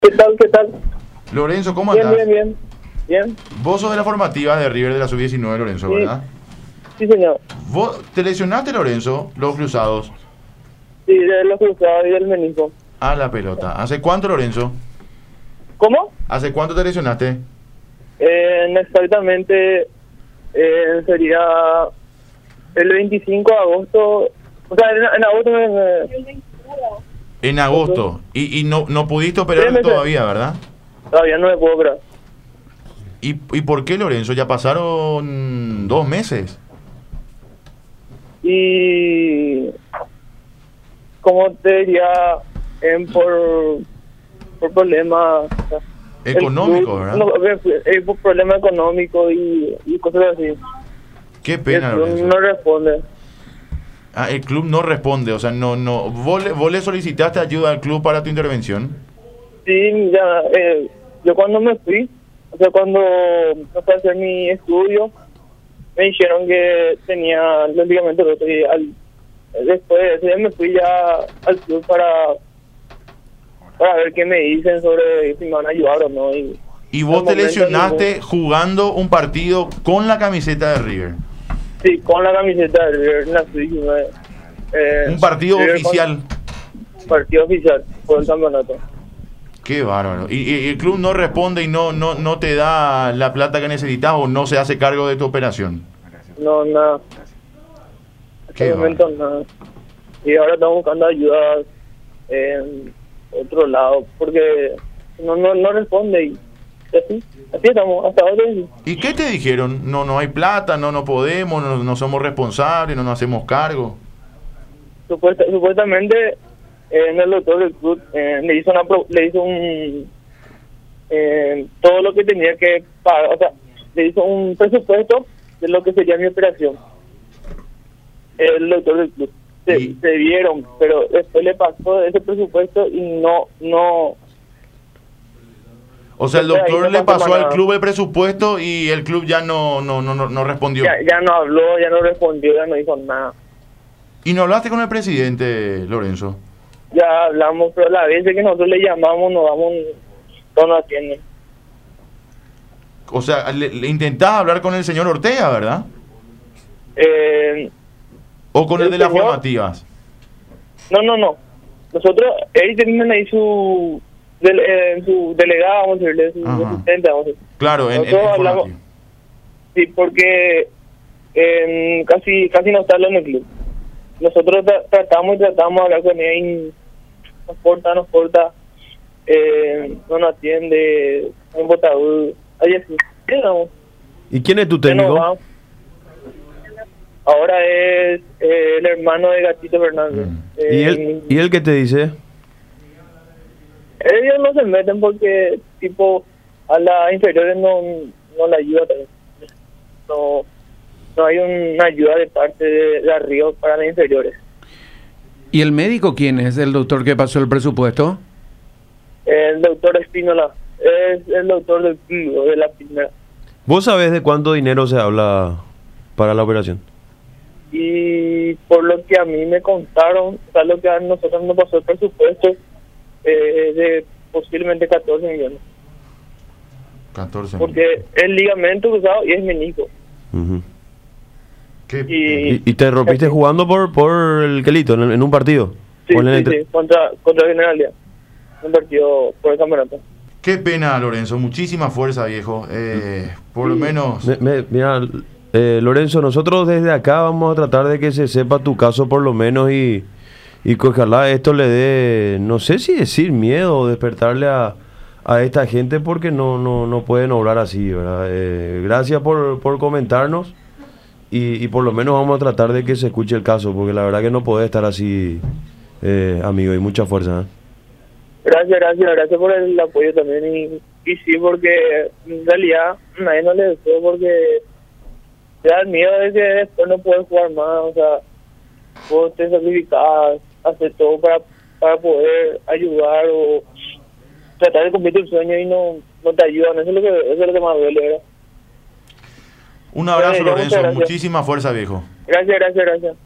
¿Qué tal? ¿Qué tal? Lorenzo, ¿cómo Bien, andás? bien, bien. Bien. Vos sos de la formativa de River de la sub-19, Lorenzo, Sí, ¿verdad? sí, señor. ¿Vos te lesionaste, Lorenzo, los cruzados? Sí, de los cruzados y del menisco. A la pelota. ¿Hace cuánto, Lorenzo? ¿Cómo? ¿Hace cuánto te lesionaste? Exactamente sería el 25 de agosto. O sea, en agosto En agosto. Y no pudiste operarte 3 meses. todavía, ¿verdad? Todavía no me puedo operar. ¿Y por qué, Lorenzo? Ya pasaron 2 meses. Y como te diría, por problemas, o sea, Económico, ¿verdad? por problemas económicos y cosas así. Qué pena, El club Lorenzo. no responde. Ah, el club no responde, o sea, no. ¿Vos le solicitaste ayuda al club para tu intervención? Sí, ya, yo cuando me fui, o sea, cuando me fui a hacer mi estudio, me dijeron que tenía los ligamentos rotos y después de ese día me fui ya al club para ver qué me dicen sobre si me van a ayudar o no. Y vos al te momento lesionaste jugando un partido con la camiseta de River. sí, con la camiseta de River, en la sub-19. Un partido River oficial. Partido oficial por el campeonato. Qué bárbaro. Y el club no responde y no te da la plata que necesitas o no se hace cargo de tu operación. No, nada. Hasta Qué el momento nada. Y ahora estamos buscando ayuda en otro lado porque no responde y así estamos hasta ahora. ¿Y qué te dijeron? No hay plata, no podemos, no somos responsables, no nos hacemos cargo. Supuestamente el doctor del club le hizo todo lo que tenía que pagar, o sea, le hizo un presupuesto de lo que sería mi operación. El doctor del club se vieron, pero después le pasó ese presupuesto y no. O sea, el doctor le pasó al nada. club el presupuesto y el club ya no respondió. Ya no habló, ya no respondió, ya no dijo nada. ¿Y no hablaste con el presidente, Lorenzo? Ya hablamos, pero las veces que nosotros le llamamos, no nos atienden. O sea, le intentás hablar con el señor Ortega, ¿verdad? ¿O con el de las señor- formativas? No. Nosotros, él tiene ahí su delegado, vamos a decirle, su Ajá. asistente, vamos a decir. Claro, en Nosotros hablamos, formativo. sí, porque casi no está en el club. Nosotros tratamos de hablar con él y nos corta, no nos atiende, en botador, ahí así. Vamos. ¿Y quién es tu Ya no técnico? va. Ahora es el hermano de Gatito Fernández. ¿Y él qué te dice? Ellos no se meten porque, tipo, a las inferiores no la ayuda. No hay una ayuda de parte de arriba para las inferiores. ¿Y el médico quién es? ¿El doctor que pasó el presupuesto? El doctor Espínola es el doctor del club, de la primera. ¿Vos sabés de cuánto dinero se habla para la operación? Y por lo que a mí me contaron, o sea, lo que a nosotros nos pasó el presupuesto de posiblemente 14 millones. 14. Porque el ligamento cruzado y es menisco. Ujú. ¿Qué? ¿Y te rompiste jugando por el Quelito en un partido? Sí, ¿O en el sí, entre- sí, contra Generalidad. Un partido por el campeonato. Qué pena, Lorenzo. Muchísima fuerza, viejo. Por lo menos... Mira, Lorenzo, nosotros desde acá vamos a tratar de que se sepa tu caso por lo menos y que ojalá esto le dé, no sé si decir miedo o despertarle a esta gente porque no pueden obrar así, ¿verdad? Gracias por comentarnos y por lo menos vamos a tratar de que se escuche el caso porque la verdad que no puede estar así, amigo, y mucha fuerza, ¿eh? Gracias por el apoyo también y sí, porque en realidad nadie no le deseo porque te da el miedo de que después no puedes jugar más, o sea, vos te sacrificás, haces todo para poder ayudar o tratar de cumplir tu sueño y no te ayudan, eso es lo que más duele, ¿verdad? Un abrazo, Muchas Lorenzo. gracias. Muchísima fuerza, viejo. Gracias.